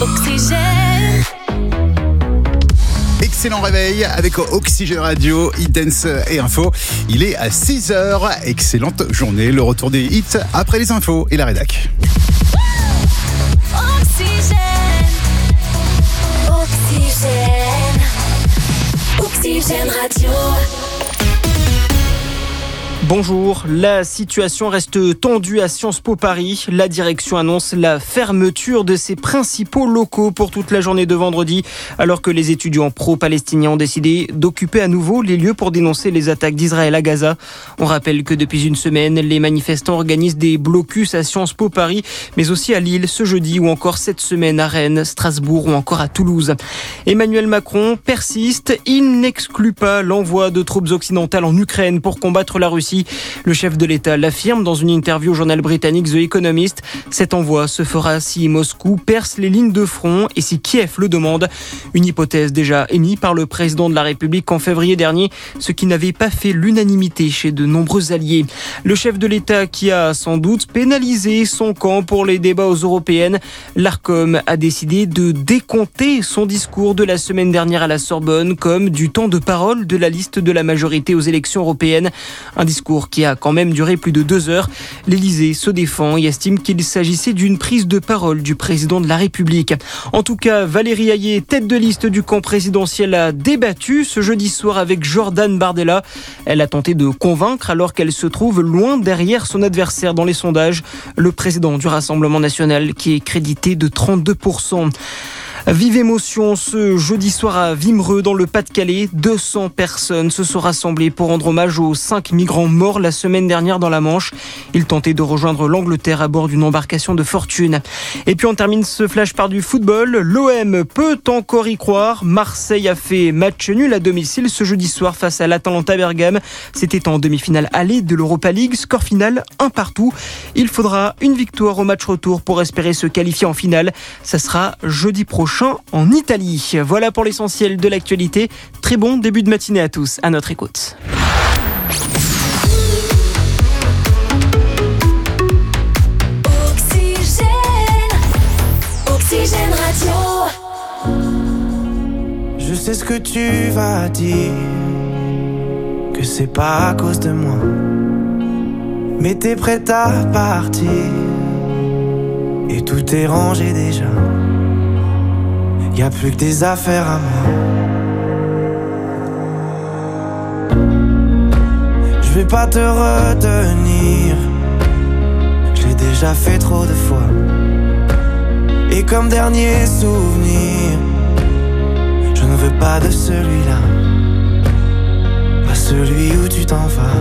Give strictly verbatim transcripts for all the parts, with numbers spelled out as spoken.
Oxygène. Excellent réveil avec Oxygène Radio, Hit Dance et Info. Il est à six heures. Excellente journée. Le retour des hits après les infos et la rédac. Oxygène. Oxygène. Oxygène Radio. Bonjour, la situation reste tendue à Sciences Po Paris. La direction annonce la fermeture de ses principaux locaux pour toute la journée de vendredi, alors que les étudiants pro-palestiniens ont décidé d'occuper à nouveau les lieux pour dénoncer les attaques d'Israël à Gaza. On rappelle que depuis une semaine, les manifestants organisent des blocus à Sciences Po Paris, mais aussi à Lille ce jeudi ou encore cette semaine à Rennes, Strasbourg ou encore à Toulouse. Emmanuel Macron persiste, il n'exclut pas l'envoi de troupes occidentales en Ukraine pour combattre la Russie. Le chef de l'État l'affirme dans une interview au journal britannique The Economist. Cet envoi se fera si Moscou perce les lignes de front et si Kiev le demande. Une hypothèse déjà émise par le président de la République en février dernier, ce qui n'avait pas fait l'unanimité chez de nombreux alliés. Le chef de l'État qui a sans doute pénalisé son camp pour les débats aux européennes. L'Arcom a décidé de décompter son discours de la semaine dernière à la Sorbonne comme du temps de parole de la liste de la majorité aux élections européennes. Un discours qui a quand même duré plus de deux heures. L'Élysée se défend et estime qu'il s'agissait d'une prise de parole du président de la République. En tout cas, Valérie Hayé, tête de liste du camp présidentiel, a débattu ce jeudi soir avec Jordan Bardella. Elle a tenté de convaincre alors qu'elle se trouve loin derrière son adversaire dans les sondages, le président du Rassemblement national qui est crédité de trente-deux pour cent. Vive émotion ce jeudi soir à Wimereux dans le Pas-de-Calais. deux cents personnes se sont rassemblées pour rendre hommage aux cinq migrants morts la semaine dernière dans la Manche. Ils tentaient de rejoindre l'Angleterre à bord d'une embarcation de fortune. Et puis on termine ce flash par du football. L'O M peut encore y croire. Marseille a fait match nul à domicile ce jeudi soir face à l'Atalanta Bergame. C'était en demi-finale aller de l'Europa League. Score final un partout. Il faudra une victoire au match retour pour espérer se qualifier en finale. Ça sera jeudi prochain en Italie. Voilà pour l'essentiel de l'actualité. Très bon début de matinée à tous. À notre écoute. Oxygène. Oxygène Radio. Je sais ce que tu vas dire, que c'est pas à cause de moi, mais t'es prête à partir et tout est rangé déjà. Y'a plus que des affaires à moi. Je vais pas te retenir, je l'ai déjà fait trop de fois. Et comme dernier souvenir, je ne veux pas de celui-là, pas celui où tu t'en vas.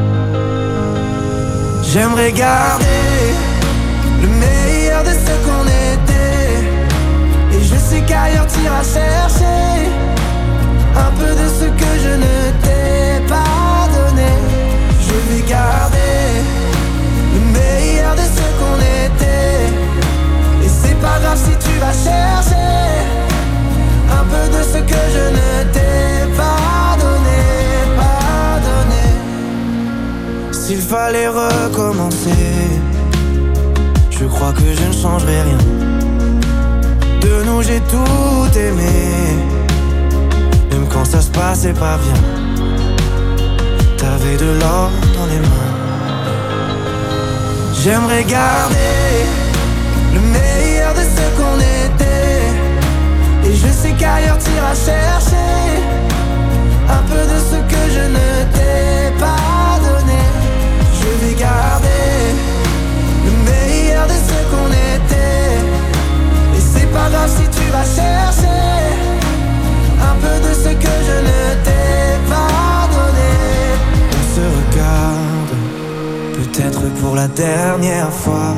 J'aimerais garder le meilleur de ce qu'on était. Et je sais qu'ailleurs t'iras chercher un peu de ce que je ne t'ai pas donné. Je vais garder le meilleur de ce qu'on était. Et c'est pas grave si tu vas chercher un peu de ce que je ne t'ai pas donné, pas donné. S'il fallait recommencer, je crois que je ne changerai rien. De nous j'ai tout aimé, même quand ça se passait pas bien. T'avais de l'or dans les mains. J'aimerais garder le meilleur de ce qu'on était. Et je sais qu'ailleurs t'iras chercher un peu de ce que je ne t'ai pas donné. Je vais garder le meilleur de ce qu'on était. C'est pas grave si tu vas chercher un peu de ce que je ne t'ai pas donné. On se regarde, peut-être pour la dernière fois.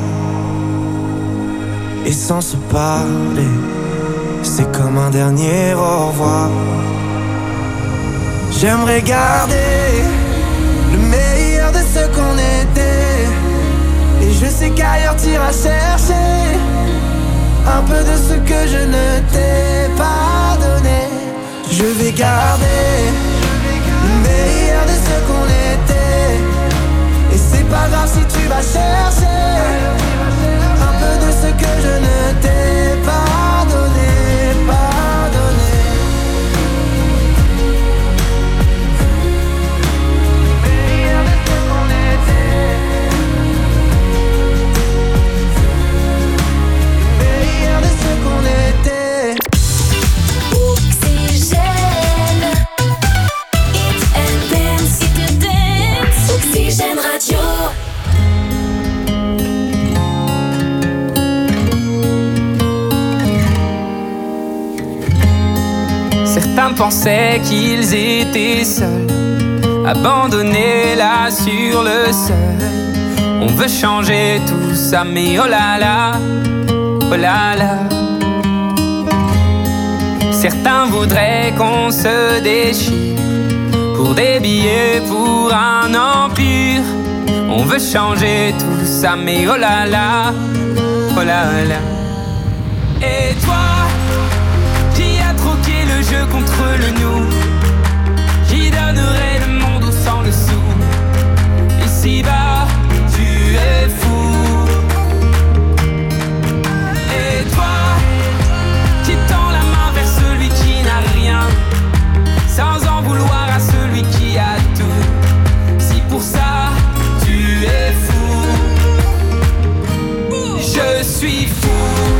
Et sans se parler, c'est comme un dernier au revoir. J'aimerais garder le meilleur de ce qu'on était. Et je sais qu'ailleurs t'iras chercher un peu de ce que je ne t'ai pas donné. Je vais garder le meilleur de ce qu'on était. Et c'est pas grave si tu vas chercher un peu de ce que je ne t'ai pas donné. Certains pensaient qu'ils étaient seuls, abandonnés là sur le seuil. On veut changer tout ça, mais oh là là, oh là là. Certains voudraient qu'on se déchire pour des billets, pour un empire. On veut changer tout ça, mais oh là là, oh là là. Et toi, qui a troqué le jeu contre le nous, qui donnerait le monde au sang le sou. Ici-bas, tu es fou. Et toi, qui tend la main vers celui qui n'a rien, sans en vouloir à celui qui a tout. Si pour ça, tu es fou, je suis fou.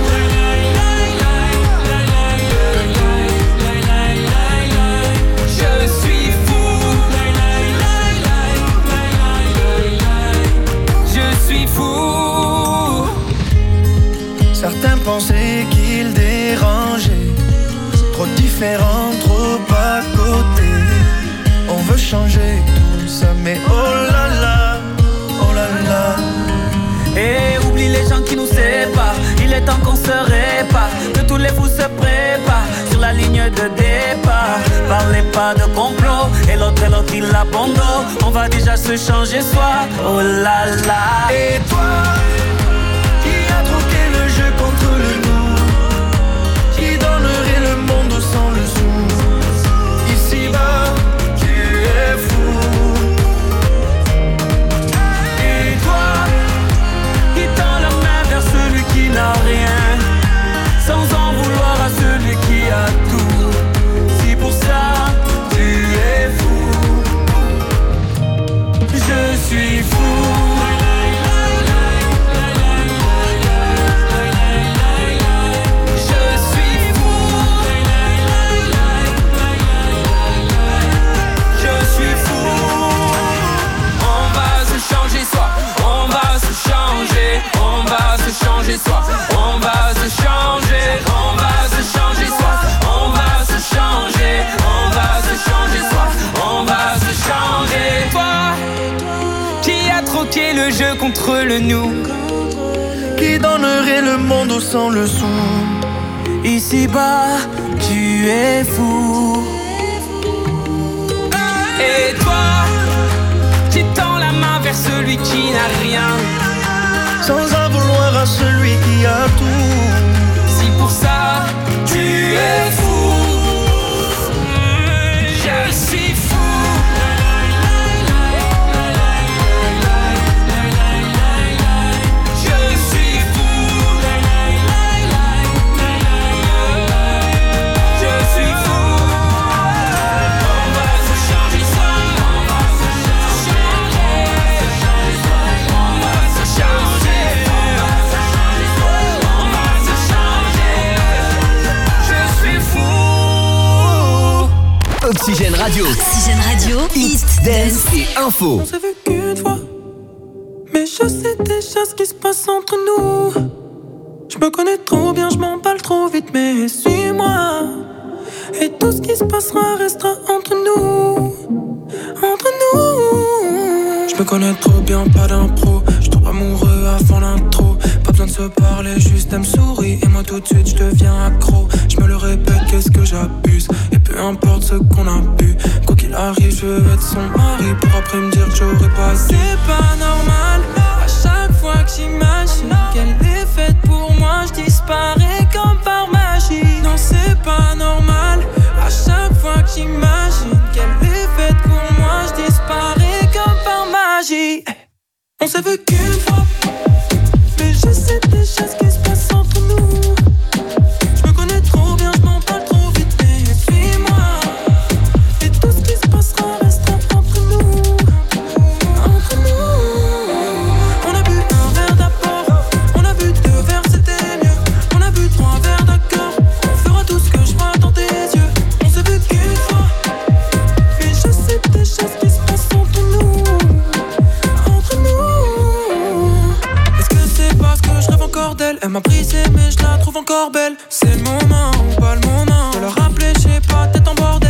Certains pensaient qu'ils dérangeaient, trop différents, trop à côté. On veut changer tout ça, mais oh là là, oh là là. Et oublie les gens qui nous séparent, il est temps qu'on se répare, que tous les fous se préparent sur la ligne de départ. Parlez pas de complot, et l'autre et l'autre il abandonne. On va déjà se changer soi, oh là là. Et toi, contre le nous, qui donnerait le monde sans le sou. Ici-bas, tu es fou. Et toi, qui tend la main vers celui qui n'a rien, sans en vouloir à celui qui a tout. Si pour ça, tu es fou, je suis fou. Changer soi, on va se changer, on va se changer soi, on va se changer, on va se changer soi, on va se changer. Toi, qui a troqué le jeu contre le nous, qui donnerait le monde au sang le sou. Ici-bas, tu es fou. Et toi, qui tend la main vers celui qui n'a rien, sans en vouloir à celui qui a tout. Si pour ça, tu es fou, je suis fou. Je suis fou. Je suis fou. On va se changer soi, on va se changer, on va se changer. Oxygène Radio. Oxygène Radio. Hit, dance et info. On s'est vu qu'une fois, mais je sais déjà ce qui se passe entre nous. Je me connais trop bien, je m'emballe trop vite, mais suis-moi. Et tout ce qui se passera restera entre nous. Entre nous. Je me connais trop bien, pas d'impro. Je tombe amoureux avant l'intro. Pas besoin de se parler, juste elle me sourit. Et moi tout de suite je deviens accro. Je me le répète, qu'est-ce que j'abuse. Et peu importe ce qu'on a bu, quoi qu'il arrive, je veux être son mari. Pour après me dire que j'aurais pas. C'est pas normal. À chaque fois que j'imagine qu'elle est faite pour moi, je disparais comme par magie. Non, c'est pas normal. À chaque fois que j'imagine qu'elle est faite pour moi, je disparais comme par magie. On s'est vu qu'une fois, mais je sais déjà ce qui se passe entre nous. Je me connais trop bien, je m'en parle trop vite, mais suis-moi. Et tout ce qui se passera restera entre nous. Entre nous. On a bu un verre d'abord, on a bu deux verres, c'était mieux. On a bu trois verres, d'accord. On fera tout ce que je vois dans tes yeux. On s'est vu qu'une fois, mais je sais déjà ce qui se passe entre nous. Entre nous. Est-ce que c'est parce que je rêve encore d'elle? Elle m'a brisé mais je la trouve encore belle. C'est le moment ou pas le moment de le rappeler, je sais pas, tête en bordel.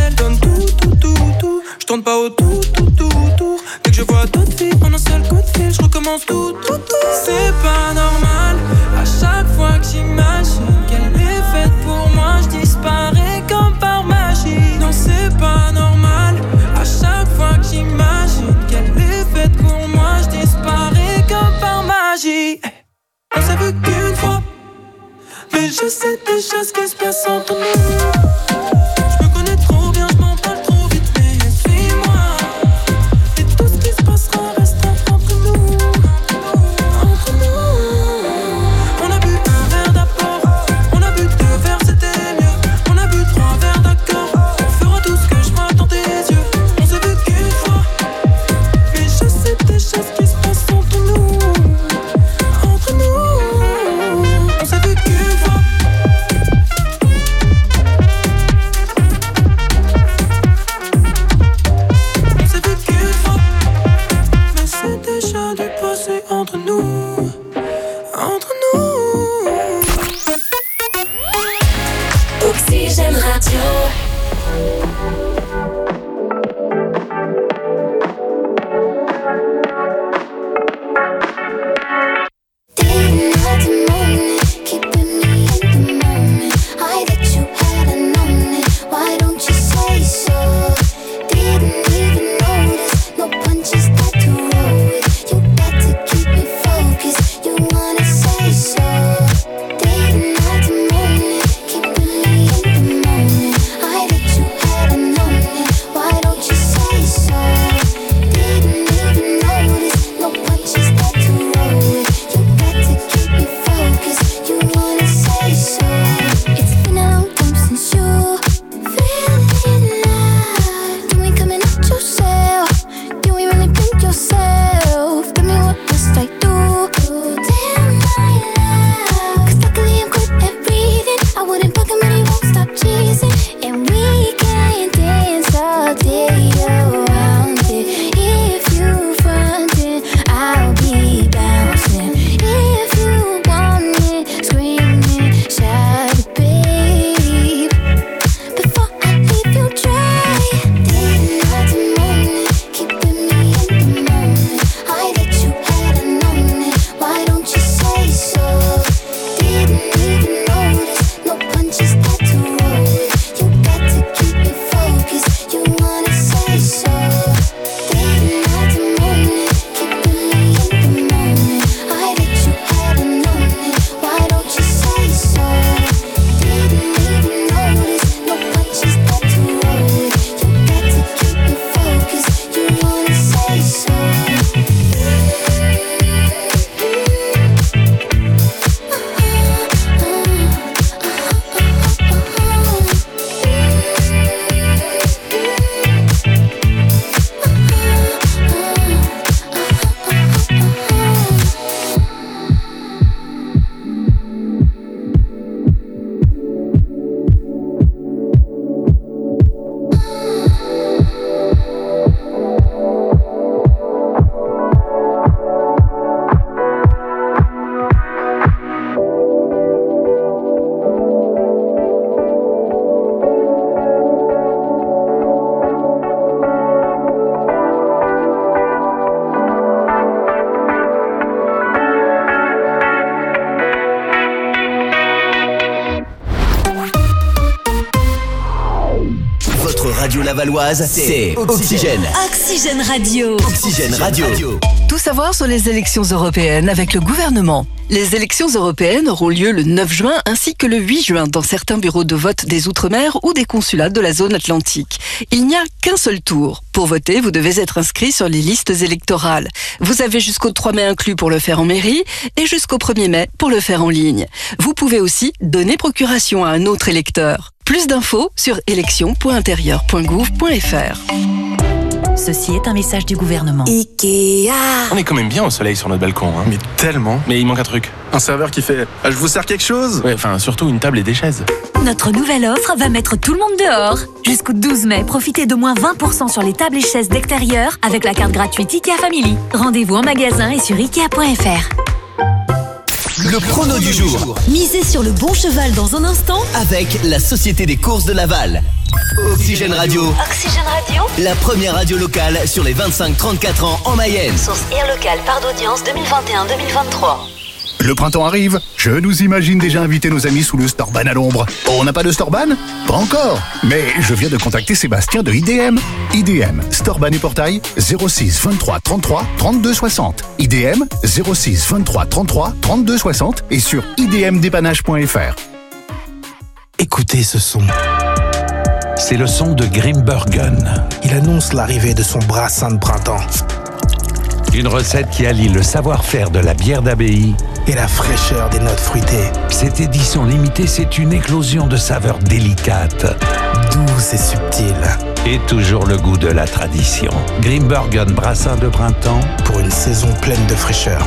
pense tout, tout, tout. C'est pas normal. À chaque fois que j'imagine qu'elle est faite pour moi, je disparais comme par magie. Non, c'est pas normal. À chaque fois que j'imagine qu'elle est faite pour moi, je disparais comme par magie. On s'est vu qu'une fois, mais je sais déjà ce qui se passe entre nous. Je me connais trop bien, je m'en parle trop vite, mais suis-moi. Et tout ce qui se passera restera entre nous. Entre nous. On a bu un verre d'abord, on a bu deux verres, c'était mieux. On a bu trois verres d'accord, on fera tout ce que je vois dans tes yeux. On s'est vu qu'une fois, mais je sais déjà ce qui se passe entre nous. Entre nous. On s'est vu qu'une fois. On s'est vu qu'une fois, mais c'est déjà du passé entre nous. Entre nous. Oxygène Radio. Radio Lavalloise, c'est Oxygène. Oxygène Radio. Oxygène Radio. Tout savoir sur les élections européennes avec le gouvernement. Les élections européennes auront lieu le neuf juin ainsi que le huit juin dans certains bureaux de vote des Outre-mer ou des consulats de la zone atlantique. Il n'y a qu'un seul tour. Pour voter, vous devez être inscrit sur les listes électorales. Vous avez jusqu'au trois mai inclus pour le faire en mairie et jusqu'au premier mai pour le faire en ligne. Vous pouvez aussi donner procuration à un autre électeur. Plus d'infos sur élections point intérieur point gouv point fr. Ceci est un message du gouvernement. Ikea. On est quand même bien au soleil sur notre balcon. Hein. Mais tellement. Mais il manque un truc. Un serveur qui fait « Je vous sers quelque chose ?» Ouais, enfin, surtout une table et des chaises. Notre nouvelle offre va mettre tout le monde dehors. Jusqu'au douze mai, profitez de moins vingt pour cent sur les tables et chaises d'extérieur avec la carte gratuite Ikea Family. Rendez-vous en magasin et sur ikea point fr. Le prono du jour. Misez sur le bon cheval dans un instant avec la Société des courses de Laval. Oxygène Radio. Oxygène Radio. La première radio locale sur les vingt-cinq trente-quatre ans en Mayenne. Source Air Local part d'audience deux mille vingt et un deux mille vingt-trois. Le printemps arrive, je nous imagine déjà inviter nos amis sous le Storban à l'ombre. On n'a pas de Storban ? Pas encore. Mais je viens de contacter Sébastien de I D M. I D M, Storban et Portail, zéro six vingt-trois trente-trois trente-deux soixante. I D M, zéro six vingt-trois trente-trois trente-deux soixante et sur i d m dépannage point f r. Écoutez ce son. C'est le son de Grimbergen. Il annonce l'arrivée de son brassin de printemps. Une recette qui allie le savoir-faire de la bière d'abbaye et la fraîcheur des notes fruitées. Cette édition limitée, c'est une éclosion de saveurs délicates, douces et subtiles. Et toujours le goût de la tradition. Grimbergen brassin de printemps pour une saison pleine de fraîcheur.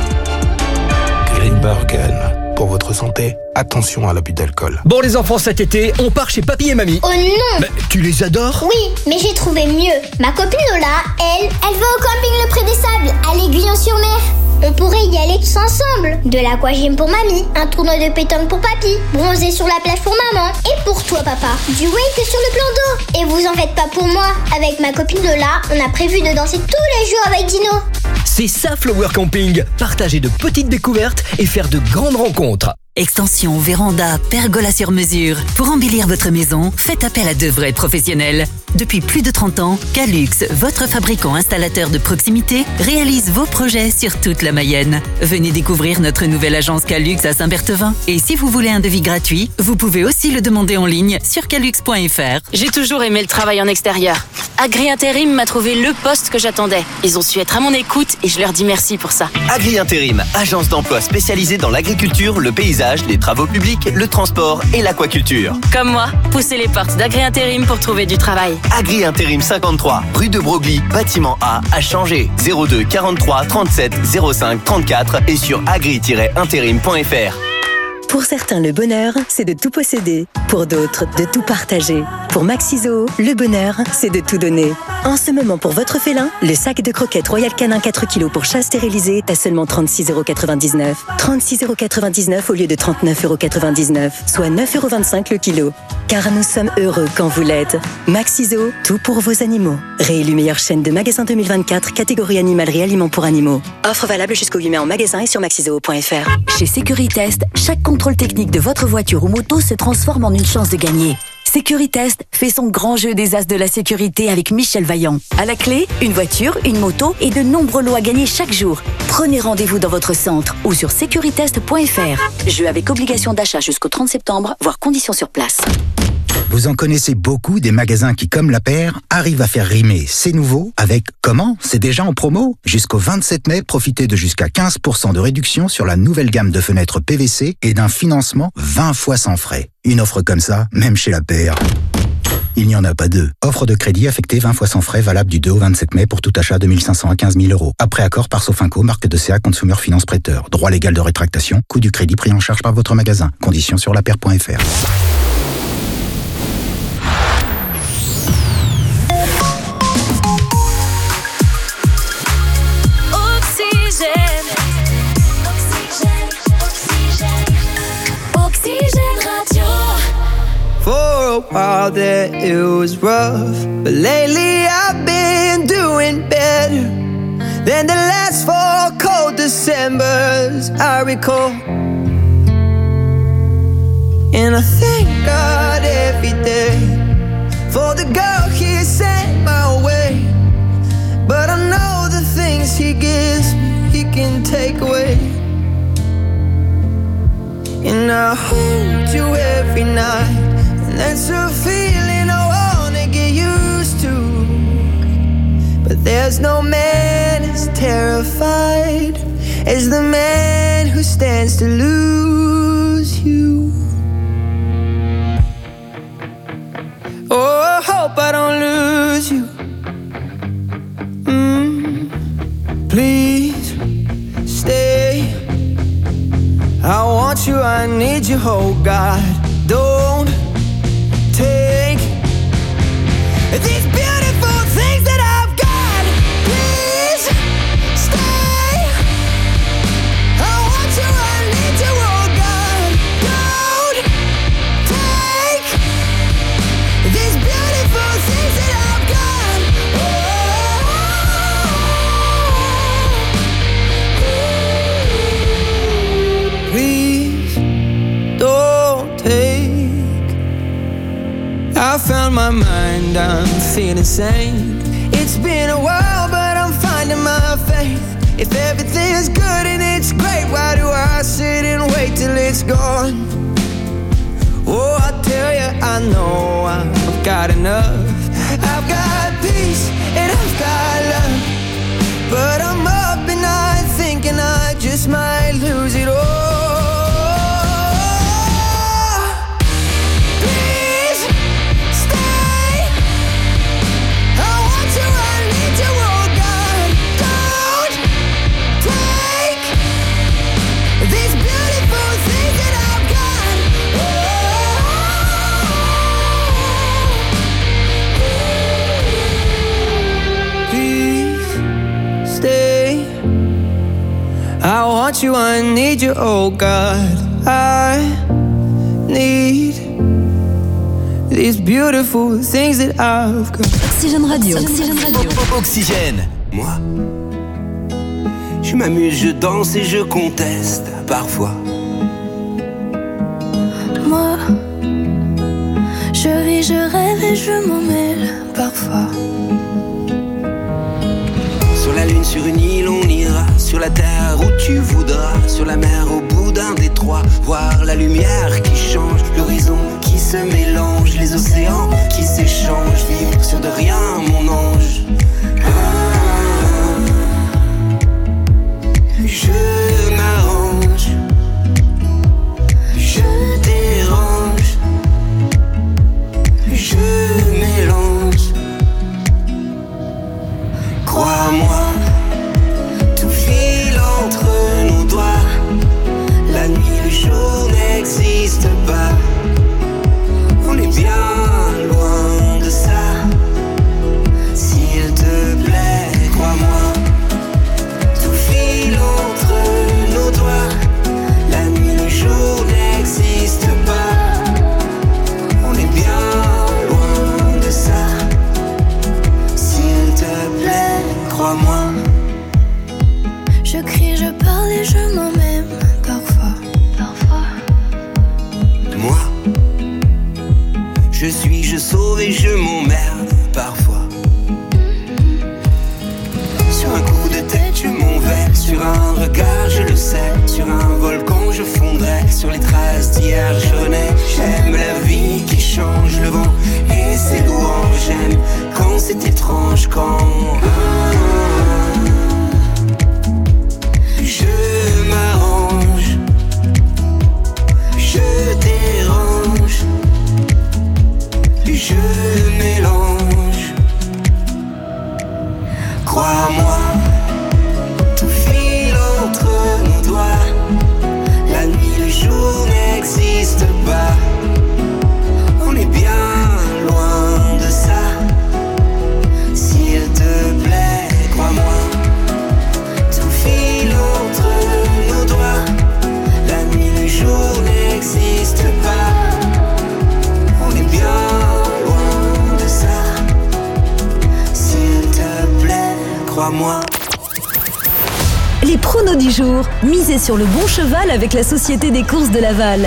Grimbergen. Pour votre santé, attention à l'abus d'alcool. Bon les enfants, cet été, on part chez papy et mamie. Oh non! Bah, tu les adores? Oui, mais j'ai trouvé mieux. Ma copine Lola, elle, elle va au camping Le Pré des Sables, à l'Aiguillon-sur-Mer. On pourrait y aller tous ensemble. De l'aquagym pour mamie, un tournoi de pétanque pour papy, bronzer sur la plage pour maman. Et pour toi papa, du wake sur le plan d'eau. Et vous en faites pas pour moi. Avec ma copine Lola, on a prévu de danser tous les jours avec Dino. C'est ça Flower Camping. Partager de petites découvertes et faire de grandes rencontres. Extension, véranda, pergola sur mesure. Pour embellir votre maison, faites appel à de vrais professionnels. Depuis plus de trente ans, Calux, votre fabricant installateur de proximité, réalise vos projets sur toute la Mayenne. Venez découvrir notre nouvelle agence Calux à Saint-Berthevin. Et si vous voulez un devis gratuit, vous pouvez aussi le demander en ligne sur calux point f r. J'ai toujours aimé le travail en extérieur. Agri Intérim m'a trouvé le poste que j'attendais. Ils ont su être à mon écoute et je leur dis merci pour ça. Agri Intérim, agence d'emploi spécialisée dans l'agriculture, le paysage, les travaux publics, le transport et l'aquaculture. Comme moi, poussez les portes d'Agri Intérim pour trouver du travail. Agri Intérim cinquante-trois, rue de Broglie, bâtiment A, à Changé. zéro deux quarante-trois trente-sept zéro cinq trente-quatre et sur agri tiret intérim point f r. Pour certains, le bonheur, c'est de tout posséder. Pour d'autres, de tout partager. Pour Maxiso, le bonheur, c'est de tout donner. En ce moment, pour votre félin, le sac de croquettes Royal Canin quatre kilos pour chat stérilisé est à seulement trente-six euros quatre-vingt-dix-neuf. trente-six euros quatre-vingt-dix-neuf au lieu de trente-neuf euros quatre-vingt-dix-neuf, soit neuf euros vingt-cinq le kilo. Car nous sommes heureux quand vous l'êtes. Maxiso, tout pour vos animaux. Réélu meilleure chaîne de magasins deux mille vingt-quatre, catégorie animalerie aliments pour animaux. Offre valable jusqu'au huit mai en magasin et sur maxiso point f r. Chez Securitest, chaque contrôle technique de votre voiture ou moto se transforme en une chance de gagner. Securitest fait son grand jeu des as de la sécurité avec Michel Vaillant. À la clé, une voiture, une moto et de nombreux lots à gagner chaque jour. Prenez rendez-vous dans votre centre ou sur securitest point f r. Jeu avec obligation d'achat jusqu'au trente septembre, voire conditions sur place. Vous en connaissez beaucoup des magasins qui, comme La Paire, arrivent à faire rimer C'est nouveau avec Comment ? C'est déjà en promo. Jusqu'au vingt-sept mai, profitez de jusqu'à quinze pour cent de réduction sur la nouvelle gamme de fenêtres P V C et d'un financement vingt fois sans frais. Une offre comme ça, même chez La Paire, il n'y en a pas deux. Offre de crédit affectée vingt fois sans frais, valable du deux au vingt-sept mai pour tout achat de mille cinq cents à quinze mille euros. Après accord par Sofinco, marque de C A Consumer Finance Prêteur. Droit légal de rétractation, coût du crédit pris en charge par votre magasin. Conditions sur lapaire point f r. For a while there it was rough, but lately I've been doing better than the last four cold Decembers I recall. And I thank God every day for the girl He sent my way. But I know the things He gives me, He can take away. And I hold you every night. And that's a feeling I wanna get used to. But there's no man as terrified as the man who stands to lose you. Oh, I hope I don't lose you. Mm, please stay. I want you, I need you, oh God. Don't take these beautiful things that I've got. Please stay. I want you, I need you, oh God. Don't take these beautiful I found my mind, I'm feeling sane. It's been a while, but I'm finding my faith. If everything is good and it's great, why do I sit and wait till it's gone? Oh, I tell you, I know I've got enough. I've got peace and I've got love, but I'm up at night thinking I just might lose it all. Please stay. I want you, I need you, oh God. Don't take these beautiful things that I've got. Please stay. I want you, I need you, oh God. I need these beautiful things that I've got. Oxygène Radio. Oxygène Radio. Oxygène. Moi, je m'amuse, je danse et je conteste parfois. Moi, je vis, je rêve et je m'en mêle parfois. Sur la lune, sur une île, on ira. Sur la terre où tu voudras. Sur la mer, au bout d'un détroit. Voir la lumière qui change, l'horizon qui se mélange, les océans qui s'échangent. Vivre sur de rien, mon ange. Ah, je m'arrange, je dérange, je mélange. Crois-moi, tout file entre nos doigts. La nuit, le jour n'existe pas. On est bien loin de ça. S'il te plaît, crois-moi, tout file entre nos doigts. La nuit, le jour n'existe pas. On est bien loin de ça. S'il te plaît, crois-moi. Je crie, je parle et je m'en même parfois. Parfois. Moi, je suis, je sauve et je m'emmerde parfois. Sur un coup de tête, je m'envers. Sur un regard, je le sais. Sur un volcan, je fondrais. Sur les traces d'hier, je renais. J'aime la vie qui change, le vent et ses louanges. J'aime quand c'est étrange, quand je m'arrange, je dérange, je mélange. Crois-moi, tout file entre nos doigts. La nuit, le jour n'existe pas. On est bien loin de ça. S'il te plaît, crois-moi, tout file entre nos doigts. La nuit, le jour n'existe pas. On est bien loin de ça. S'il te plaît, crois-moi. Les pronos du jour. Misez sur le bon cheval avec la Société des courses de Laval.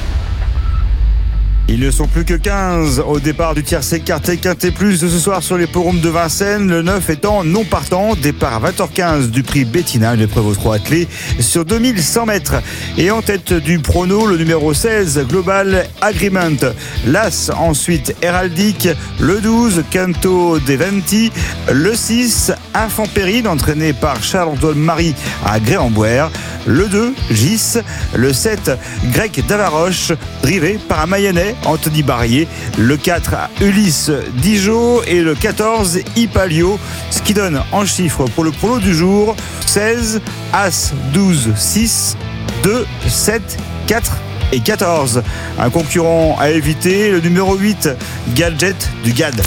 Ils ne sont plus que quinze au départ du tiercé Quartet Quintet Plus de ce soir sur les podromes de Vincennes. Le neuf étant non partant. Départ à vingt heures quinze du prix Bettina, une épreuve aux trois attelés sur deux mille cent mètres. Et en tête du prono, le numéro seize, Global Agreement. L'As, ensuite Héraldique. Le douze, Canto Deventi. Le six, Infant Péril, entraîné par Charles-Antoine Marie à Gré-en-Boire. Le deux, Gis. Le sept, Grec Davaroche, drivé par un Mayennais, Anthony Barrier. Le quatre, Ulysse Dijon. Et le quatorze, Ipalio. Ce qui donne en chiffres pour le prono du jour seize, As, douze, six, deux, sept, quatre et quatorze. Un concurrent à éviter, le numéro huit, Gadget du Gad.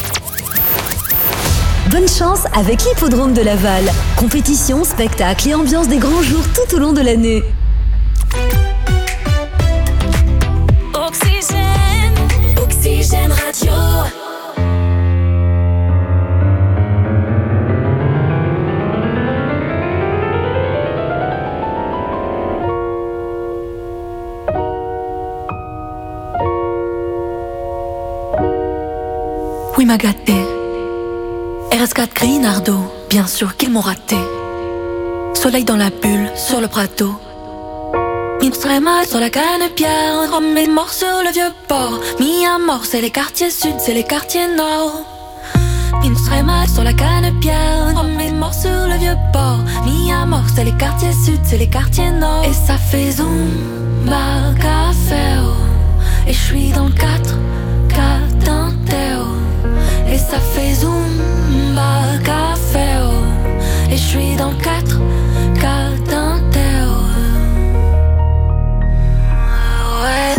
Bonne chance avec l'hippodrome de Laval. Compétition, spectacle et ambiance des grands jours tout au long de l'année. Oxygène, Oxygène Radio. m'a gâté. R S quatre Grinardo, bien sûr qu'ils m'ont raté. Soleil dans la bulle, sur le prateau. Mis très mal sur la canne-pierre, rhum et mort sur le vieux port. Mis à mort, c'est les quartiers sud, c'est les quartiers nord. Mis très mal sur la canne-pierre, rhum et mort sur le vieux port. Mis à mort, c'est les quartiers sud, c'est les quartiers nord. Et ça fait zumba, café, oh. Et je suis dans le quatre quatre d'un Théo. Et ça fait zumba, café, oh. Et je suis dans le quatre quatre d'un Théo. Ouais.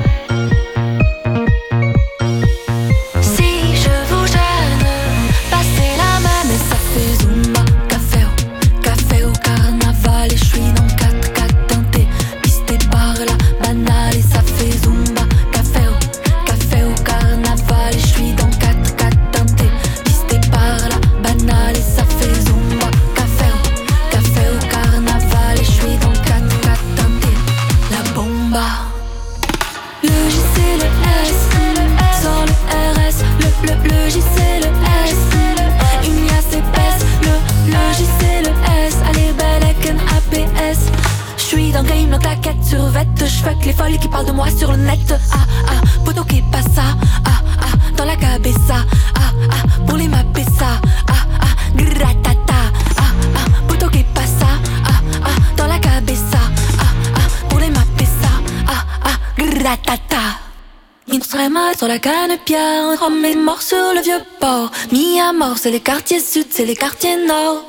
Si je vous gêne, passez la main. Mais ça fait zumba, café, oh. Café au carnaval. Et je suis dans le quatre quatre d'un T. Pisté par la banale. Et ça fait zumba, café, oh. Café au carnaval. Et je suis dans le quatre quatre d'un T. Pisté par la banale. Et ça fait zumba, café, oh. Café au carnaval. Et je suis dans le quatre quatre d'un T. La bomba. Le J c'est le S, sans le R S. Le, le, le J c'est le S, une liasse épaisse. Le, le J c'est le S, allez belle avec un A P S. J'suis dans le game, dans ta quête sur vête. J'fuck les folles qui parlent de moi sur le net. Ah ah, poto qui passe ça. Ah ah, dans la cabessa. Ah ah, pour les mapper ça. Ah ah, gratata. Ah ah, poto qui passe ça. Ah ah, dans la cabessa. Ah ah, pour les mapper ça. Ah ah, gratata. Il serait mal sur la canne-pierre, rhum et mort sur le vieux port. Mis à mort, c'est les quartiers sud, c'est les quartiers nord.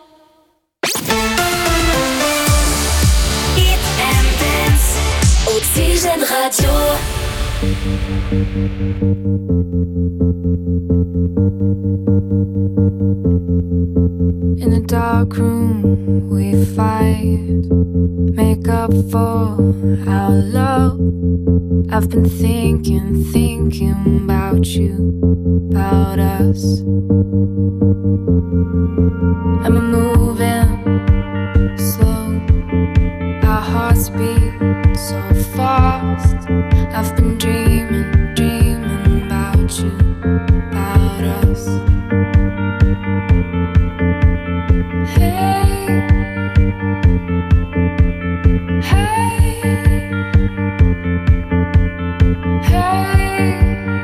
Hit and Dance, Oxygène Radio. In a dark room we fight, make up for our love. I've been thinking, thinking about you, about us. And we're moving slow, our hearts beat so fast. I've been dreaming, dreaming about you, about us. Hey, hey, hey,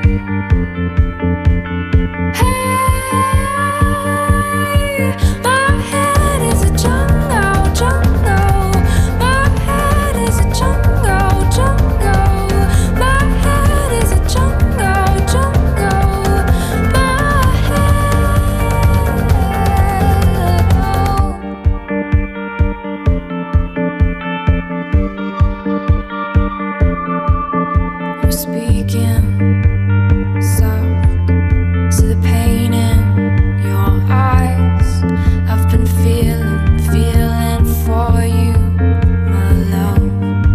hey. My head is a jungle, jungle. My head is a jungle, jungle. My head is a jungle, jungle. My we're speaking soft to the pain in your eyes. I've been feeling, feeling for you, my love.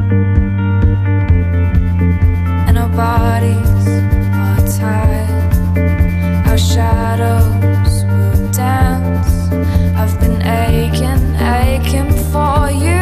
And our bodies are tied, our shadows will dance. I've been aching, aching for you.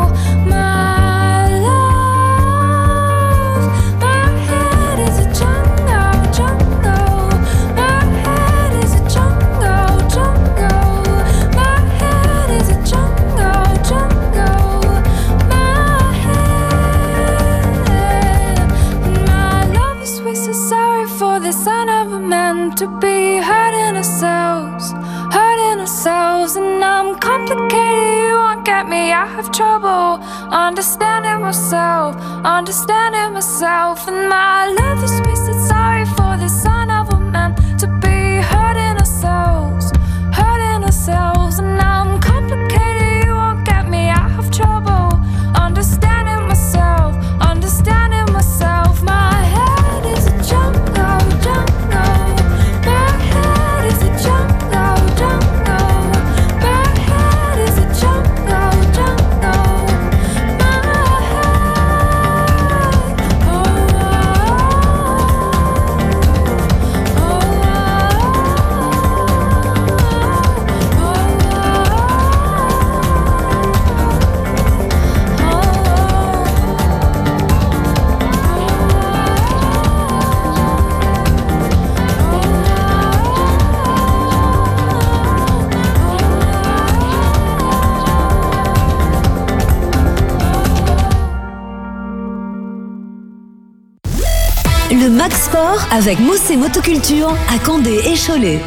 To be hurting ourselves, hurting ourselves. And I'm complicated, you won't get me. I have trouble understanding myself, understanding myself. And my love is wasted, sorry for the son of a man. To be hurting ourselves, hurting ourselves. And I'm complicated, you won't get me. I have trouble understanding myself, understanding myself. My head is a jungle, jungle. Oh, le Max Sport avec Mossé Motoculture à Condé et Cholet.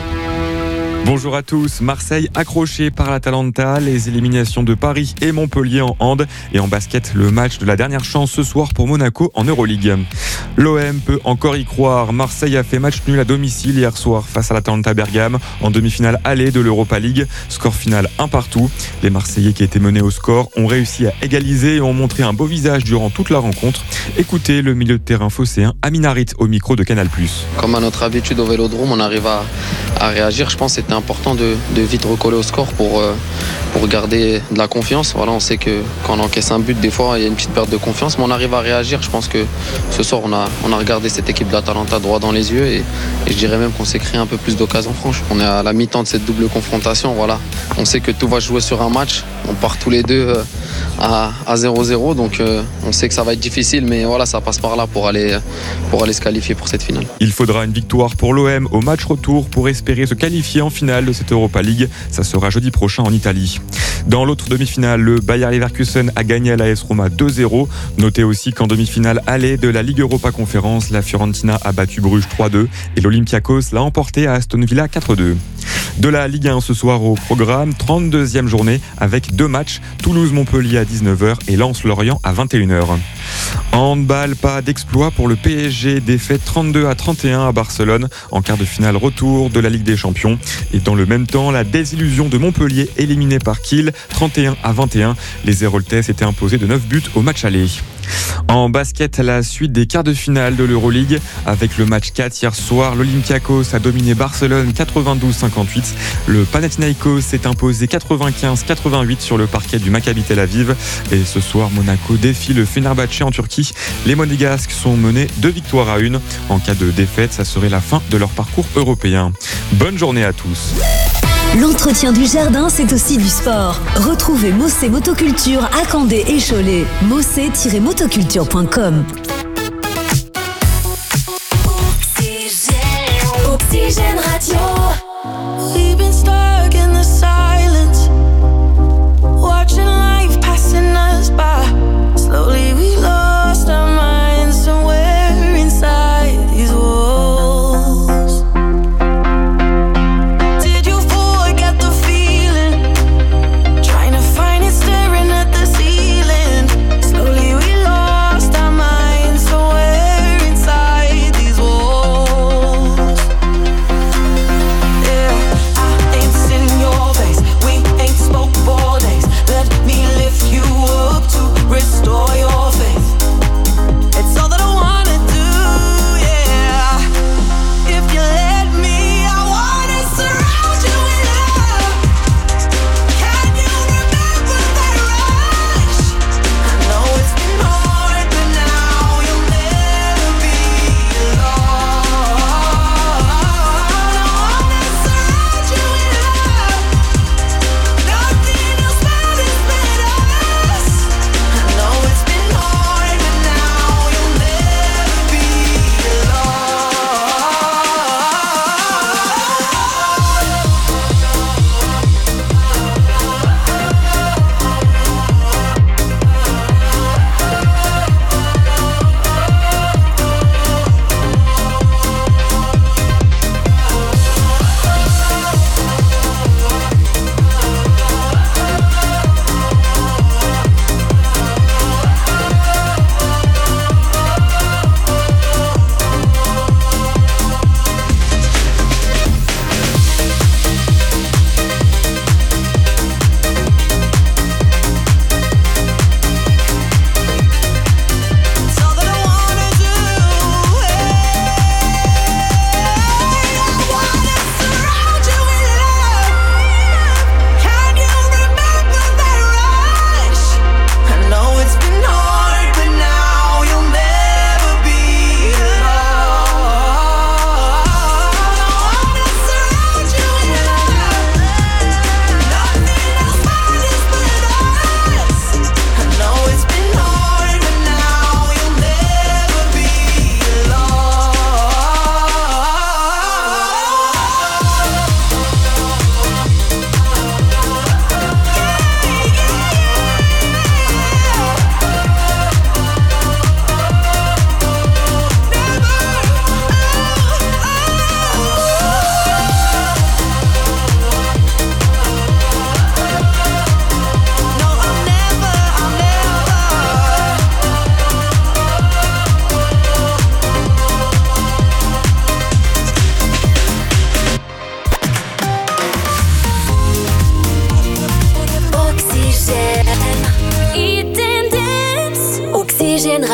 Bonjour à tous. Marseille accroché par l'Atalanta, les éliminations de Paris et Montpellier en hand et en basket, le match de la dernière chance ce soir pour Monaco en Euroleague. L'O M peut encore y croire. Marseille a fait match nul à domicile hier soir face à l'Atalanta Bergame en demi-finale allée de l'Europa League. Score final un partout. Les Marseillais qui étaient menés au score ont réussi à égaliser et ont montré un beau visage durant toute la rencontre. Écoutez le milieu de terrain phocéen Amin Harit au micro de Canal plus. Comme à notre habitude au Vélodrome, on arrive à, à réagir. Je pense que c'était important de, de vite recoller au score pour, euh, pour garder de la confiance. Voilà, on sait que quand on encaisse un but, des fois il y a une petite perte de confiance, mais on arrive à réagir. Je pense que ce soir on a, on a regardé cette équipe de l'Atalanta droit dans les yeux et, et je dirais même qu'on s'est créé un peu plus d'occasions franches. On est à la mi-temps de cette double confrontation. Voilà. On sait que tout va se jouer sur un match. On part tous les deux euh, à, à zéro zéro, donc euh, on sait que ça va être difficile, mais voilà, ça passe par là pour aller, pour aller se qualifier pour cette finale. Il faudra une victoire pour l'O M au match retour pour espérer se qualifier en finale de cette Europa League. Ça sera jeudi prochain en Italie. Dans l'autre demi-finale, le Bayer Leverkusen a gagné à l'A S Roma deux zéro. Notez aussi qu'en demi-finale allée de la Ligue Europa Conférence, la Fiorentina a battu Bruges trois deux et l'Olympiakos l'a emporté à Aston Villa quatre deux. De la Ligue un ce soir au programme, trente-deuxième journée avec deux matchs, Toulouse-Montpellier à dix-neuf heures et Lens-Lorient à vingt et une heures. En handball, pas d'exploit pour le P S G, défaite trente-deux à trente et un à Barcelone en quart de finale retour de la Ligue des Champions. Et dans le même temps, la désillusion de Montpellier éliminée par Kiel, trente et un à vingt et un. Les Héroltais s'étaient imposés de neuf buts au match aller. En basket, la suite des quarts de finale de l'Euroleague. Avec le match quatre hier soir, l'Olympiakos a dominé Barcelone quatre-vingt-douze à cinquante-huit. Le Panathinaikos s'est imposé quatre-vingt-quinze à quatre-vingt-huit sur le parquet du Maccabi Tel Aviv. Et ce soir, Monaco défie le Fenerbahçe en Turquie. Les Monégasques sont menés deux victoires à une. En cas de défaite, ça serait la fin de leur parcours européen. Bonne journée à tous. L'entretien du jardin, c'est aussi du sport. Retrouvez Mossé Motoculture à Condé et Cholet. mossé tiret motoculture point com. Oxygène, Oxygène Radio. We've been stuck in the silence, watching life passing us by. Slowly we lost our minds somewhere inside these walls. Did you forget the feeling? Trying to find it staring at the ceiling. Slowly we lost our minds somewhere inside these walls.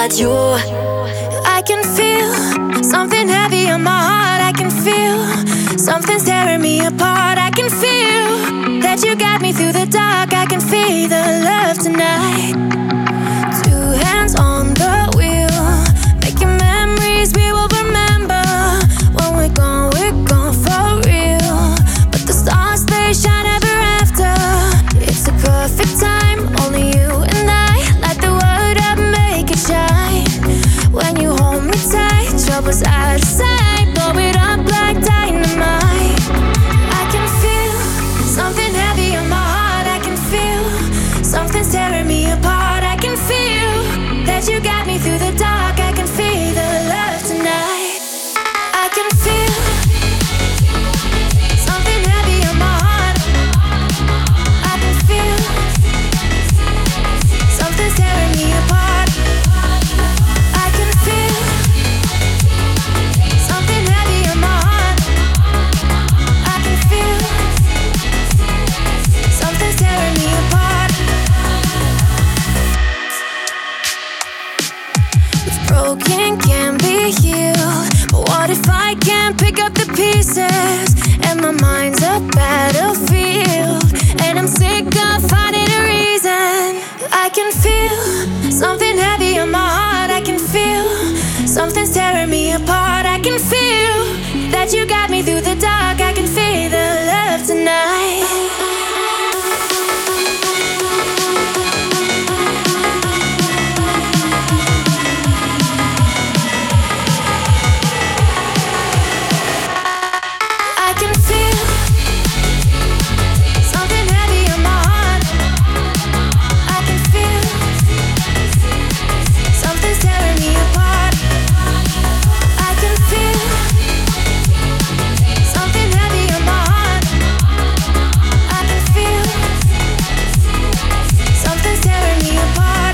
Radio. I can feel something heavy on my heart. I can feel something tearing me apart. I can feel that you got me through the dark. I can feel the love tonight. Two hands on the wheel, making memories we will remember. When we're gone, we're gone for real. But the stars, they shine ever after. It's a perfect time, only you and I. Light the world up, make it shine. When you hold me tight, trouble's out of sight. Blow it up like dynamite. I can feel something heavy on my heart. I can feel something's tearing me apart. I can feel that you got me through the dark. I can feel the love tonight. I can feel something heavy on my heart. I can feel something's tearing me apart. I can feel something heavy on my heart. I can feel something's tearing me apart. What's broken can be healed, but what if I can't pick up the pieces? And my mind's a battlefield, and I'm sick of finding a reason. I can feel something heavy on my heart. I can feel something's tearing me apart. I can feel that you got me through the dark. I can feel the love tonight. I can feel something heavy on my heart. I can feel something's tearing me apart. I can feel something heavy on my heart. I can feel something's tearing me apart.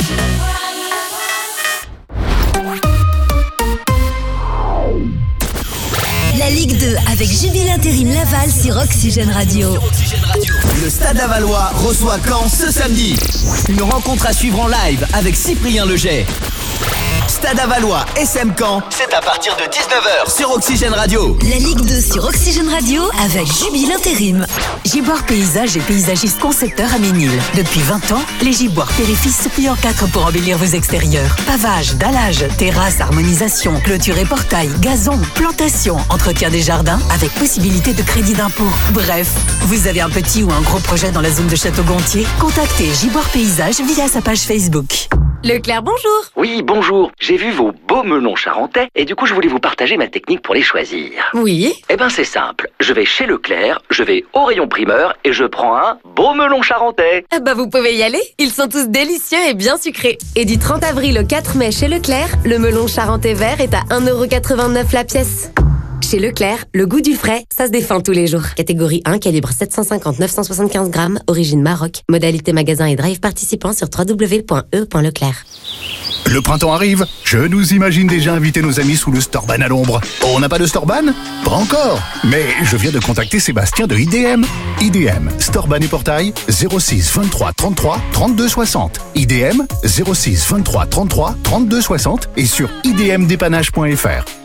La Ligue deux avec Jubilé Intérim Laval sur Oxygène Radio. Le Stade Lavallois reçoit Caen ce samedi. Une rencontre à suivre en live avec Cyprien Leget. Stade Lavallois S M Caen, c'est à partir de dix-neuf heures sur Oxygène Radio. La Ligue deux sur Oxygène Radio avec Jubilé Intérim. Giboire Paysage et paysagiste concepteur à Ménil. Depuis vingt ans, les giboires Périfis se plient en quatre pour embellir vos extérieurs. Pavage, dallage, terrasse, harmonisation, clôture et portail, gazon, plantation, entretien des jardins avec possibilité de crédit d'impôt. Bref, vous avez un petit ou un gros projet dans la zone de Château-Gontier? Contactez Giboire Paysage via sa page Facebook. Leclerc, bonjour. Oui, bonjour. J'ai vu vos beaux melons charentais et du coup, je voulais vous partager ma technique pour les choisir. Oui. Eh ben, c'est simple. Je vais chez Leclerc, je vais au rayon primeur et je prends un beau melon charentais. Ah bah, vous pouvez y aller. Ils sont tous délicieux et bien sucrés. Et du trente avril au quatre mai chez Leclerc, le melon charentais vert est à un euro quatre-vingt-neuf la pièce. Chez Leclerc, le goût du frais, ça se défend tous les jours. Catégorie un, calibre sept cent cinquante à neuf cent soixante-quinze grammes, origine Maroc. Modalité magasin et drive participant sur w w w point e point leclerc. Le printemps arrive, je nous imagine déjà inviter nos amis sous le Storban à l'ombre. On n'a pas de Storban? Pas encore. Mais je viens de contacter Sébastien de I D M. I D M, Storban et portail, zéro six vingt-trois trente-trois trente-deux soixante. I D M, zéro six vingt-trois trente-trois trente-deux soixante et sur i d m dépannage point f r.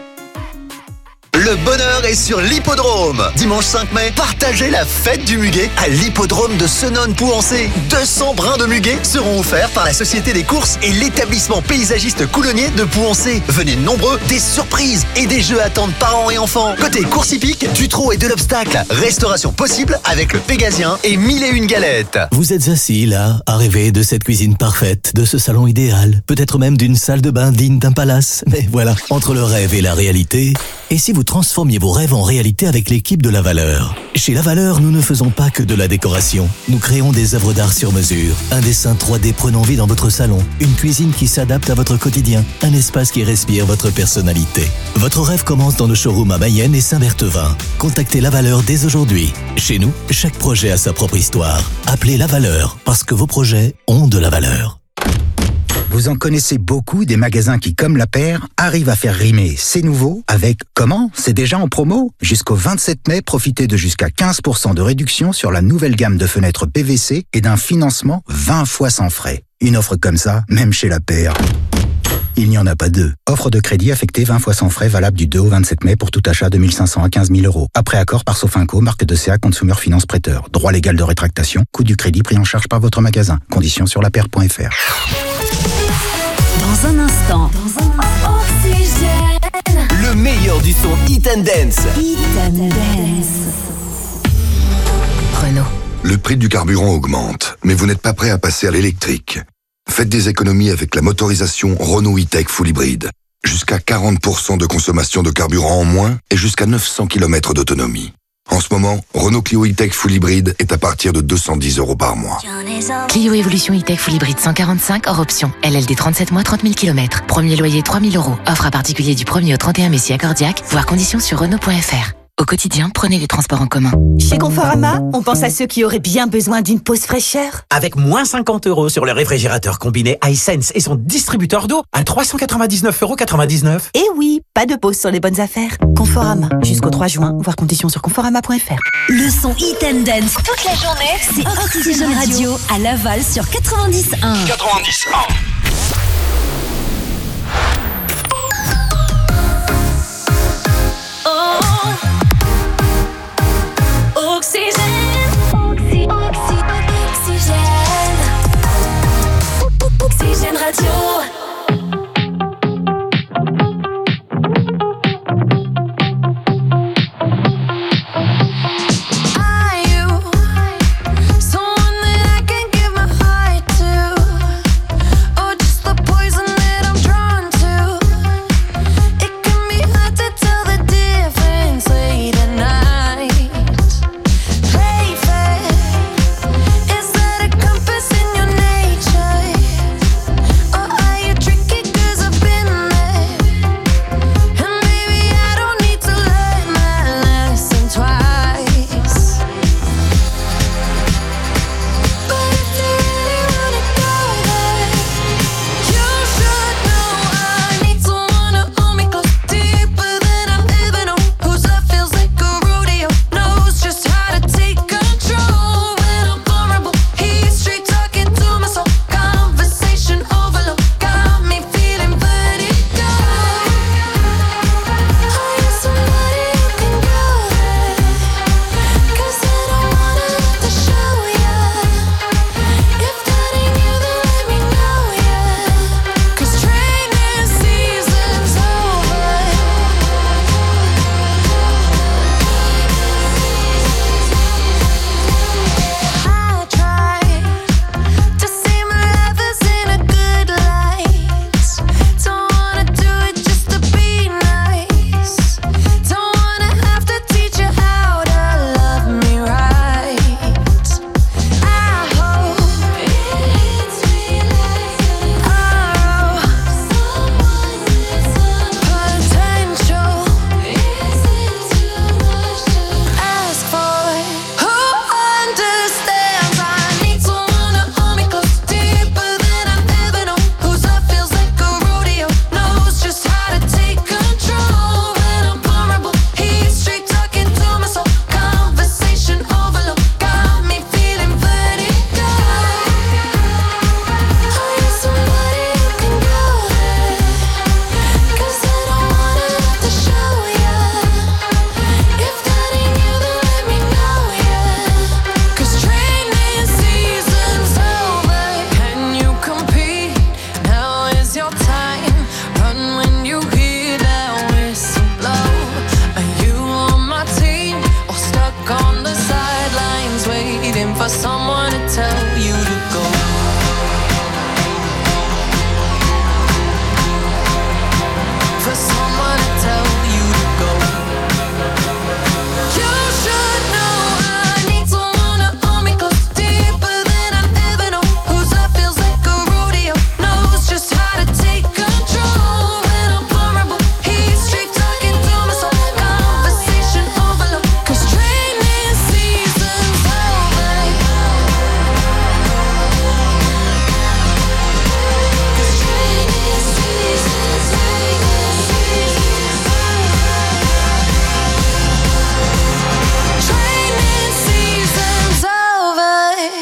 Le bonheur est sur l'hippodrome. Dimanche cinq mai, partagez la fête du muguet à l'hippodrome de Senones-Pouancé. deux cents brins de muguet seront offerts par la Société des courses et l'établissement paysagiste coulonnier de Pouancé. Venez nombreux, des surprises et des jeux attendent parents et enfants. Côté course hippique, du trot et de l'obstacle. Restauration possible avec le Pégasien et mille et une galettes. Vous êtes assis là, à rêver de cette cuisine parfaite, de ce salon idéal, peut-être même d'une salle de bain digne d'un palace. Mais voilà, entre le rêve et la réalité... Et si vous transformiez vos rêves en réalité avec l'équipe de La Valeur? Chez La Valeur, nous ne faisons pas que de la décoration. Nous créons des œuvres d'art sur mesure. Un dessin trois D prenant vie dans votre salon. Une cuisine qui s'adapte à votre quotidien. Un espace qui respire votre personnalité. Votre rêve commence dans nos showrooms à Mayenne et Saint-Berthevin. Contactez La Valeur dès aujourd'hui. Chez nous, chaque projet a sa propre histoire. Appelez La Valeur, parce que vos projets ont de la valeur. Vous en connaissez beaucoup des magasins qui, comme la paire, arrivent à faire rimer c'est nouveau avec comment? C'est déjà en promo? Jusqu'au vingt-sept mai, profitez de jusqu'à quinze pour cent de réduction sur la nouvelle gamme de fenêtres P V C et d'un financement vingt fois sans frais. Une offre comme ça, même chez la paire, il n'y en a pas deux. Offre de crédit affectée vingt fois sans frais valable du deux au vingt-sept mai pour tout achat de mille cinq cents à quinze mille euros. Après accord par Sofinco, marque de C A Consumer Finance Prêteur. Droit légal de rétractation, coût du crédit pris en charge par votre magasin. Conditions sur la paire point f r. Dans un instant, dans un instant, Oxygène. Le meilleur du son Hit and Dance. Hit and Dance. Renault. Le prix du carburant augmente, mais vous n'êtes pas prêt à passer à l'électrique. Faites des économies avec la motorisation Renault E-Tech Full Hybrid. Jusqu'à quarante pour cent de consommation de carburant en moins et jusqu'à neuf cents kilomètres d'autonomie. En ce moment, Renault Clio E-Tech Full Hybrid est à partir de deux cent dix euros par mois. Clio Evolution E-Tech Full Hybrid cent quarante-cinq hors option. L L D trente-sept mois, trente mille kilomètres. Premier loyer trois mille euros. Offre à particulier du premier au trente et un mai si accordiaque. Voir conditions sur Renault point f r. Au quotidien, prenez les transports en commun. Chez Conforama, on pense à ceux qui auraient bien besoin d'une pause fraîcheur. Avec moins cinquante euros sur le réfrigérateur combiné iSense et son distributeur d'eau à trois cent quatre-vingt-dix-neuf euros quatre-vingt-dix-neuf. Et oui, pas de pause sur les bonnes affaires. Conforama, jusqu'au trois juin, voir conditions sur conforama point f r. Le son Hit and Dance toute la journée, c'est Oxygène Radio à Laval sur quatre-vingt-dix un. quatre-vingt-dix un. Oxygène, oxy, oxy, oxygène, Oxygène Radio.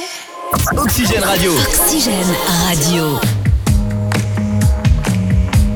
Oxygène Radio. Oxygène Radio.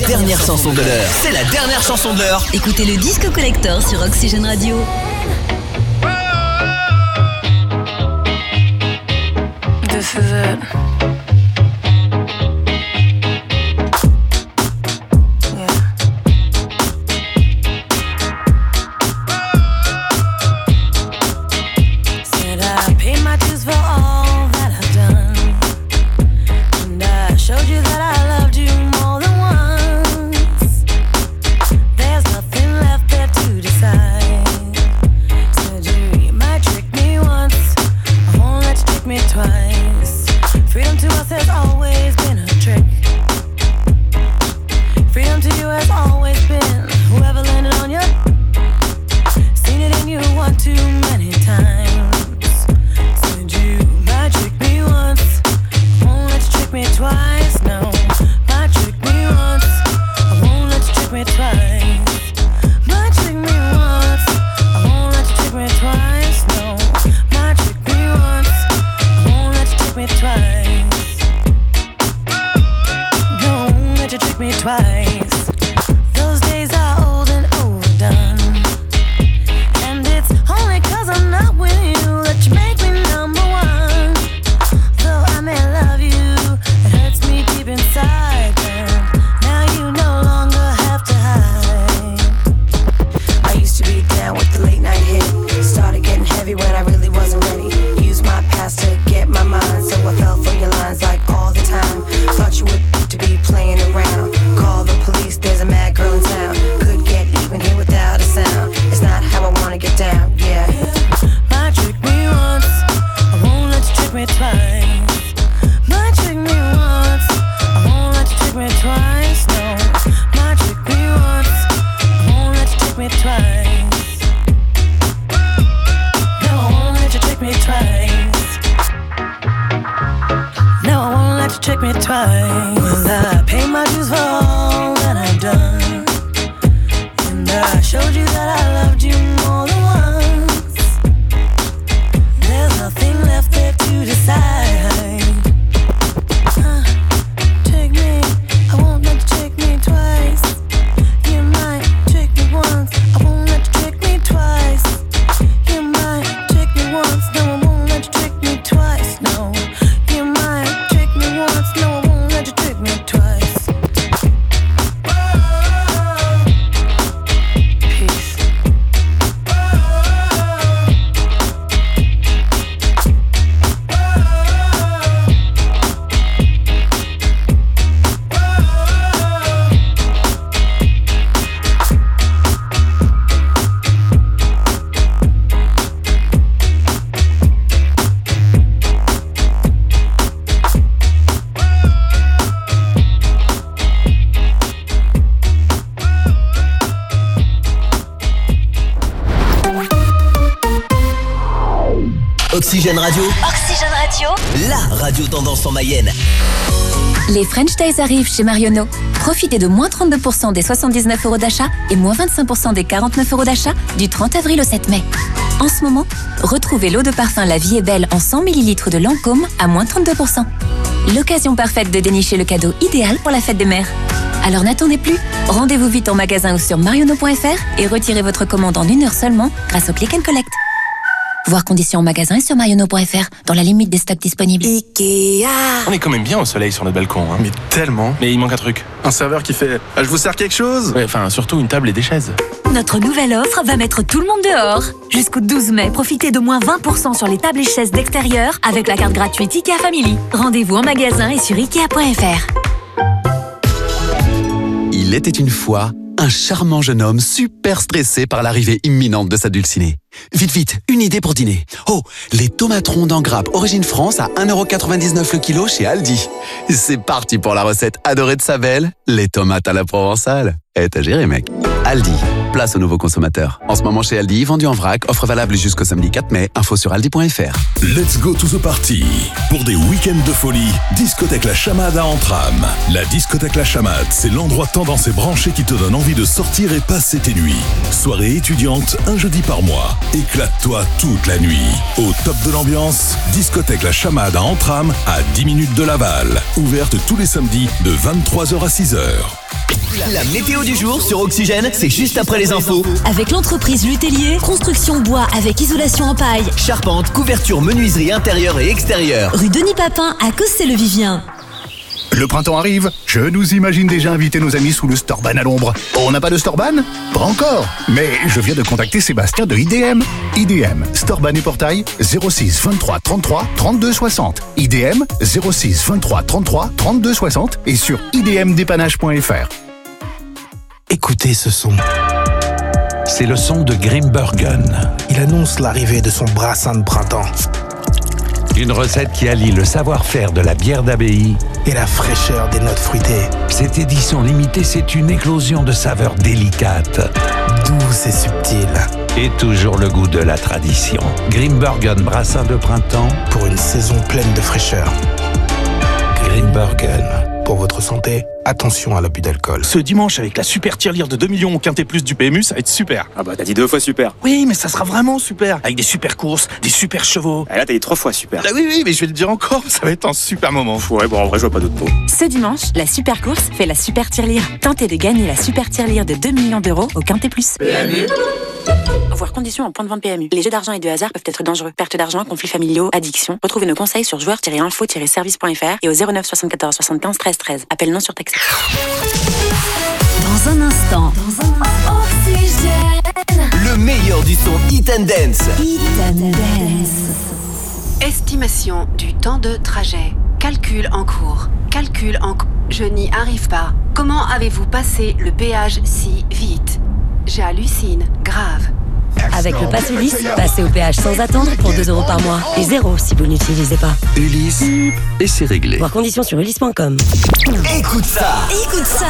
dernière chanson de l'heure. C'est la dernière chanson de l'heure. Écoutez le Disco Collector sur Oxygène Radio. This is it. Oxygène Radio. Oxygène Radio. La radio tendance en Mayenne. Les French Days arrivent chez Marionneau. Profitez de moins trente-deux pour cent des soixante-dix-neuf euros d'achat et moins vingt-cinq pour cent des quarante-neuf euros d'achat du trente avril au sept mai. En ce moment, retrouvez l'eau de parfum La Vie est Belle en cent millilitres de Lancôme à moins trente-deux pour cent. L'occasion parfaite de dénicher le cadeau idéal pour la fête des mères. Alors n'attendez plus, rendez-vous vite en magasin ou sur marionneau point f r et retirez votre commande en une heure seulement grâce au Click and Collect. Voir conditions en magasin et sur marionneau point f r dans la limite des stocks disponibles. Ikea. On est quand même bien au soleil sur notre balcon, hein. Mais tellement. Mais il manque un truc. Un serveur qui fait ah, « Je vous sers quelque chose ?» Ouais, enfin, surtout une table et des chaises. Notre nouvelle offre va mettre tout le monde dehors. Jusqu'au douze mai, profitez de moins vingt pour cent sur les tables et chaises d'extérieur avec la carte gratuite Ikea Family. Rendez-vous en magasin et sur ikea point f r. Il était une fois un charmant jeune homme super stressé par l'arrivée imminente de sa dulcinée. Vite, vite, une idée pour dîner. Oh, les tomates rondes en grappe Origine France à un euro quatre-vingt-dix-neuf le kilo chez Aldi. C'est parti pour la recette adorée de sa belle, les tomates à la provençale. Eh, t'as géré, mec. Aldi, place aux nouveaux consommateurs. En ce moment chez Aldi, vendu en vrac, offre valable jusqu'au samedi quatre mai, info sur aldi point f r. Let's go to the party. Pour des week-ends de folie, discothèque La Chamade à Antram. La discothèque La Chamade, c'est l'endroit tendance et branché qui te donne envie de sortir et passer tes nuits. Soirée étudiante, un jeudi par mois. Éclate-toi toute la nuit. Au top de l'ambiance, discothèque La Chamade à Antram, à dix minutes de Laval. Ouverte tous les samedis de vingt-trois heures à six heures. La météo du jour sur Oxygène, c'est juste après les infos. Avec l'entreprise Lutellier, construction bois avec isolation en paille. Charpente, couverture, menuiserie intérieure et extérieure. Rue Denis Papin à Cossé-le-Vivien. Le printemps arrive, je nous imagine déjà inviter nos amis sous le Storban à l'ombre. On n'a pas de Storban? Pas encore, mais je viens de contacter Sébastien de I D M. I D M, Storban et Portail, zéro six vingt-trois trente-trois trente-deux soixante. I D M, zéro six vingt-trois trente-trois trente-deux soixante et sur i d m dépannage point f r. Écoutez ce son. C'est le son de Grimbergen. Il annonce l'arrivée de son brassin de printemps. Une recette qui allie le savoir-faire de la bière d'abbaye et la fraîcheur des notes fruitées. Cette édition limitée, c'est une éclosion de saveurs délicates, douces et subtiles. Et toujours le goût de la tradition. Grimbergen brassin de printemps pour une saison pleine de fraîcheur. Grimbergen. Pour votre santé, attention à l'abus d'alcool. Ce dimanche, avec la super tirelire de deux millions au Quintet Plus du P M U, ça va être super. Ah bah t'as dit deux fois super. Oui, mais ça sera vraiment super. Avec des super courses, des super chevaux. Ah là t'as dit trois fois super. Ah oui, oui, mais je vais le dire encore, ça va être un super moment. Ouais, bon en vrai je vois pas d'autre mot. Ce dimanche, la super course fait la super tirelire. Tentez de gagner la super tirelire de deux millions d'euros au Quintet Plus. P M U. Voir conditions en point de vente P M U. Les jeux d'argent et de hasard peuvent être dangereux. Perte d'argent, conflits familiaux, addiction. Retrouvez nos conseils sur joueurs tiret info tiret service point f r et au zéro neuf soixante-quatorze soixante-quinze treize treize. Appel non surtaxé. Dans un instant, dans un Oxygène. Le meilleur du son Hit and Dance. Hit and Dance. Estimation du temps de trajet. Calcul en cours. Calcul en cours. Je n'y arrive pas. Comment avez-vous passé le péage si vite? J'hallucine. Grave. Avec le Pass Ulysse, passez au péage sans attendre pour deux euros par mois. Et zéro si vous ne l'utilisez pas. Ulysse, et c'est réglé. Voir conditions sur ulysse point com. Écoute ça. Écoute ça.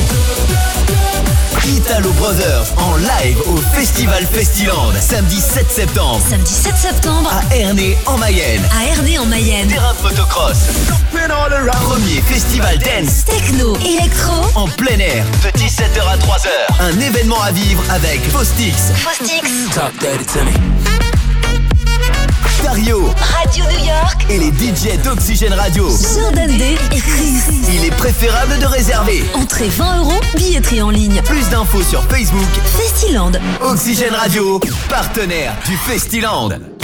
Italo Brothers en live au Festival Festiland, samedi sept septembre. Samedi sept septembre. À Ernée en Mayenne. À Ernée en Mayenne. Terrain de motocross. Premier festival dance. Techno. Électro. En plein air. De dix-sept heures à trois heures. Un événement à vivre avec Faustix. Faustix. Talk dirty to me. Dario. Radio New York. Et les D J d'Oxygène Radio. Jordan Day et Chris. Il est préférable de réserver. Entrée vingt euros, billetterie en ligne. Plus d'infos sur Facebook. Festiland. Oxygène Radio, partenaire du Festiland.